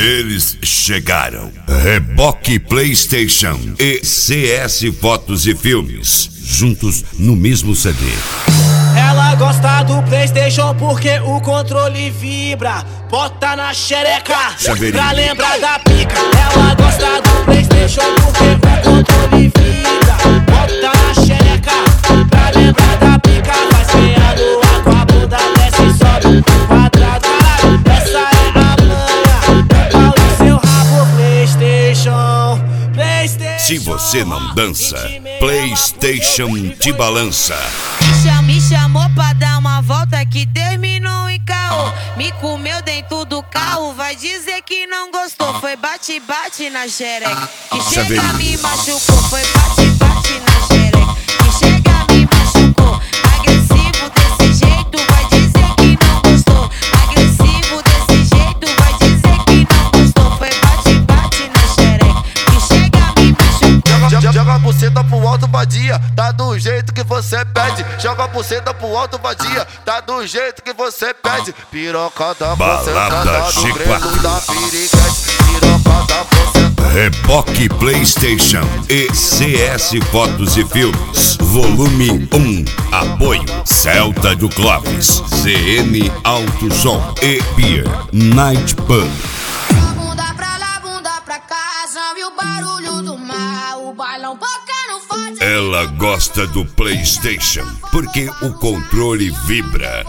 Eles chegaram. Reboque PlayStation e CS Fotos e Filmes, juntos no mesmo CD. Ela gosta do PlayStation porque o controle vibra. Bota na xereca pra lembrar da pica. Ela gosta do PlayStation porque o controle vibra. Bota na xereca pra lembrar da pica. Vai freando com a bunda, desce e sobe quadrado. Essa é a manha, pau no seu rabo. PlayStation, PlayStation. Se você não dança, PlayStation te balança. Me chamou pra dar uma volta que terminou em caô. Me comeu dentro do carro, vai dizer que não gostou. Foi bate-bate na xereca, que chega me machucou. Foi bate-bate na xereca, que chega me machucou. Agressivo desse jeito, vai dizer que não gostou. Agressivo desse jeito, vai dizer que não gostou. Foi bate-bate na xereca, que chega me machucou. Joga a buceta pro alto, vadia, tá do jeito que você pede. Joga a buceta pro alto, vadia, tá do jeito que você pede. Piroca da Balada do grego da piriguete. Piroca da buceta. Reboque PlayStation e CS Fotos e Filmes, volume 1. Apoio Celta do Clóvis, ZN Alto Som e Beer Night Pub. Bunda pra lá, bunda pra cá, já viu o barulho do mar. O bailão boca não fode. Ela gosta do PlayStation porque o controle vibra.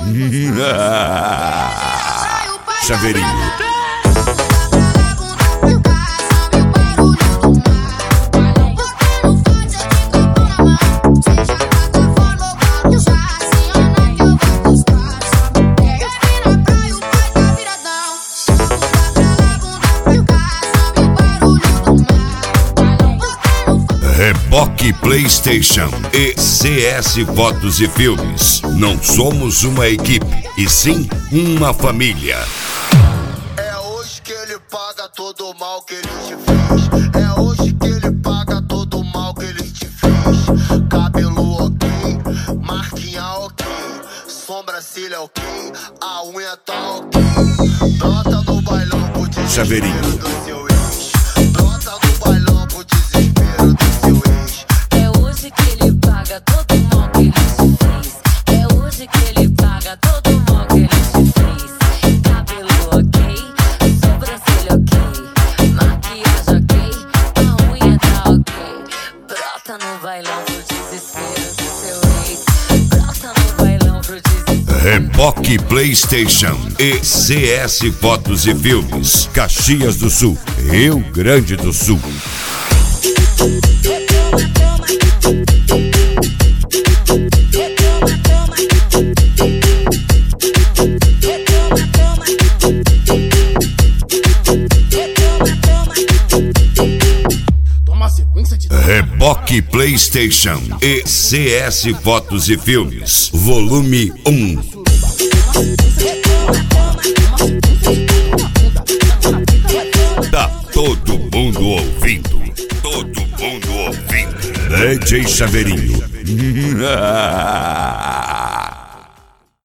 Chaveirinho. Reboque PlayStation e CS Fotos e Filmes. Não somos uma equipe, e sim uma família. É hoje que ele paga todo o mal que ele te fez. É hoje que ele paga todo o mal que ele te fez. Cabelo ok, marquinha ok, sobrancelha ok, a unha tá ok. Brota no bailão pro Chaveirinho. desespero do seu ex. Brota no bailão pro desespero do seu ex. É hoje que ele paga todo o mal que ele te fez. É hoje que ele paga todo o mal que ele te fez. Cabelo ok, sobrancelha ok, maquiagem ok, a unha tá ok. Brota no bailão pro desespero do seu ex. Brota no bailão pro desespero. Reboque PlayStation e CS Fotos e Filmes, Caxias do Sul, Rio Grande do Sul. Reboque PlayStation e CS Fotos e Filmes, volume 1. Tá todo mundo ouvindo, todo mundo ouvindo. DJ Chaveirinho.